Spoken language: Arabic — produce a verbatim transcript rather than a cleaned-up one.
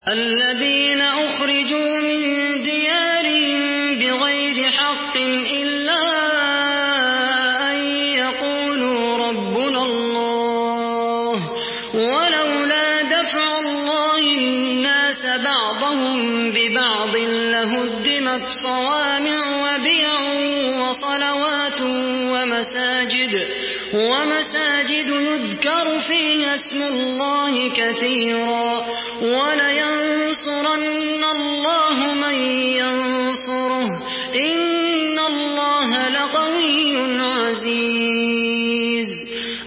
الذين أخرجوا من ديارهم بغير حق إلا أن يقولوا ربنا الله ولولا دفع الله الناس بعضهم ببعض لهدمت صوامع وبيع وصلوات ومساجد ومساجد يذكر فيها اسم الله كثيرا ولينصرن الله من